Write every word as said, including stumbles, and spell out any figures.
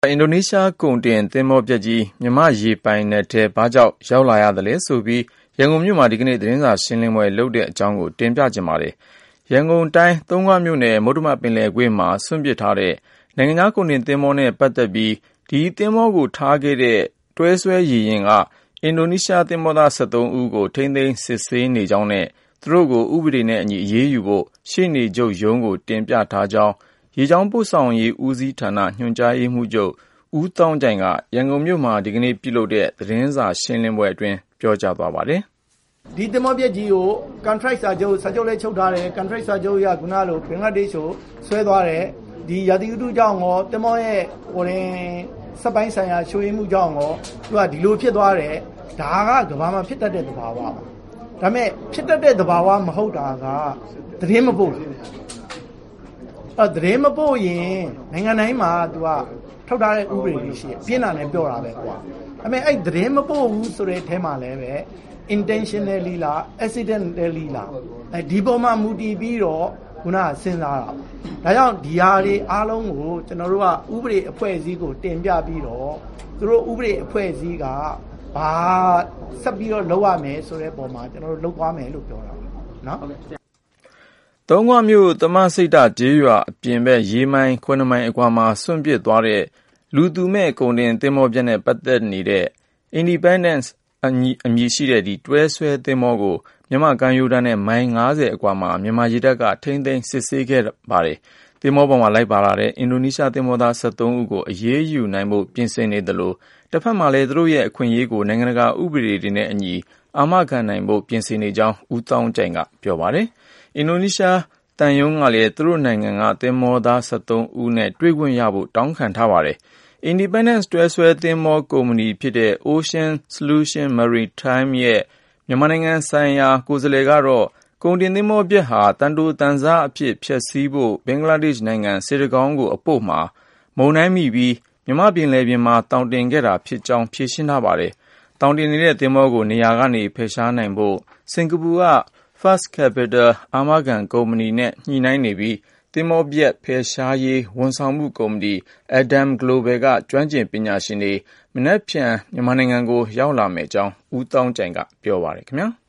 အင်ဒိုနီးရှားကုန်တင်သင်္ဘောပျက်ကြီးမြန်မာ့ရေပိုင်နက်ထဲဘာကြောင့်ရောက်လာရသလဲဆိုပြီးရန်ကုန်မြို့မှာဒီကနေ့သတင်းစာရှင်းလင်းပွဲလုပ်တဲ့အကြောင်းကိုတင်ပြချင်ပါတယ်။ရန်ကုန်တိုင်းသုံးခွမြို့နယ်မုဒ္ဓမပင်လယ်ကွေ့မှာဆွန့်ပစ်ထားတဲ့နိုင်ငံခြားကုန်တင်သင်္ဘောနဲ့ပတ်သက်ပြီးဒီသင်္ဘောကိုထားခဲ့တဲ့တွဲဆွဲရေယာဉ်ကအင်ဒိုနီးရှားသင်္ဘောသား၁၃ဦးကိုထိန်းသိမ်းစစ်ဆေးနေကြောင်းနဲ့သူတို့ကိုဥပဒေနဲ့အညီအရေးယူဖို့ရှေ့နေချုပ်ရုံးကိုတင်ပြထားကြောင်းရေကြောင်းပို့ဆောင်ရေးဦးစီးဌာနညွှန်ကြားရေးမှူးချုပ်ဦးသောင်းကြိုင်ကရန်ကုန်မြို့မှာဒီကနေ့ပြုလုပ်တဲ့သတင်းစာရှင်းလင်းပွဲအတွင်းပြောကြားသွားပါတယ်။ဒီသင်္ဘောပျက်ကြီးကို contract စာချုပ်စာချုပ်လေးချုပ်ထားတယ် contract စာချုပ်ရခုနလိုဘင်္ဂလားဒေ့ရှ်ကိုဆွဲသွားတယ်ဒီရာသီဥတုကြောင့်ရောသင်္ဘောရဲ့ဟိုရင်စက်ပိုင်းဆိုင်ရာချိုးရင်းမှုကြောင့်ရောသူကဒီလိုဖြစ်သွားတယ်ဒါကကဘာမှဖြစ်တတ်တဲ့သဘာဝပါဒါပေမဲ့ဖြစ်တတ်တဲ့သဘာဝမဟုတ်တာကသတင်းမပို့အဲသတင်းမပို့ရင်နိုင်ငံတိုင်းမှာသူကထုတ်ထားတဲ့ဥပဒေတွေရှိတယ်ပြင်းတာနဲ့ပြောတာပဲကွာဒါပေမဲ့အဲ့သတင်းမပို့ဘူးဆိုတဲ့အထဲမှာလည်းပဲ intentionally လား accidentally လားအဲဒီပုံမှာမူတည်ပြီးတော့ခုနကစဉ်းစားတာဒါကြောင့်ဒီဟာတွေအားလုံးကိုကျွန်တော်တို့ကဥပဒေအဖွဲ့အစည်းကိုတင်ပြပြီးတော့သူတို့ဥပဒေအဖွဲ့အစည်းကဘာဆက်ပြီးတော့လုပ်ရမယ်ဆိုတဲ့ပုံမှာကျွန်တော်တို့လုပ်သွားမယ်လို့ပြောတာနော်သုံးခွမြို့သမစိတ်တကျေးရွာအပြင်ဘက်ရေမိုင်ခုနှစ်မိုင်အကွာမှာဆွန့်ပစ်သွားတဲ့လူသူမဲ့ကုန်တင်သင်္ဘောပြက်နဲ့ပတ်သက်နေတဲ့ Independence အမည်ရှိတဲ့ဒီတွဲဆွဲသင်္ဘောကိုမြန်မာကမ်းရိုးတန်းနဲ့မိုင်ငါးဆယ်အကွာမှာမြန်မာရေတပ်ကထိန်းသိမ်းစစ်ဆေးခဲ့ပါတယ်။သင်္ဘောပေါ်မှာလိုက်ပါလာတဲ့အင်ဒိုနီးရှားသင်္ဘောသား၁၃ဦးကိုအရေးယူနိုင်ဖို့ပြင်ဆင်နေတယ်လို့တစ်ဖက်မှာလည်းသူတို့ရဲ့အခွင့်အရေးကိုနိုင်ငံတကာဥပဒေတွေနဲ့အညီအာမခံနိုင်ဖို့ပြင်ဆင်နေကြောင်းဦးသောင်းကြိုင်ကပြောပါတယ်။အင်ဒိုနီးရှားတန်ယုံကလည်းသူတို့နိုင်ငံကသင်္ဘောသား၁၃ဦးနဲ့တွေ့ခွင့်ရဖို့တောင်းခံထားပါတယ်။ Independence တွဲဆွဲသင်္ဘောကုမ္ပဏီဖြစ်တဲ့ Ocean Solution Maritime ရဲ့မြန်မာနိုင်ငံဆိုင်ရာကိုယ်စားလှယ်ကတော့ကုန်တင်သင်္ဘောပျက်ဟာတန်တိုတန်စားအဖြစ်ဖျက်ဆီးဖို့ဘင်္ဂလားဒေ့ရှ်နိုင်ငံစစ်တကောင်းကိုအပို့မှာမုန်တိုင်းမိပြီးမြန်မာပြည်လယ်ပြင်မှာတောင်တင်ခဲ့တာဖြစ်ကြောင်းဖြေရှင်းထားပါတယ်။တောင်တင်နေတဲ့သင်္ဘောကိုနေရာကနေဖယ်ရှားနိုင်ဖို့စင်ကာပူက First Capital အာမခံကုမ္ပဏီနဲ့ညှိနှိုင်းနေပြီးသင်္ဘောပျက်ဖယ်ရှားရေးဝန်ဆောင်မှုကုမ္ပဏီ Adam Global ကကျွမ်းကျင်ပညာရှင်တွေမနက်ဖြန်မြန်မာနိုင်ငံကိုရောက်လာမယ့်အကြောင်းဦးသောင်းကြိုင်ကပြောပါတယ်ခင်ဗျာ။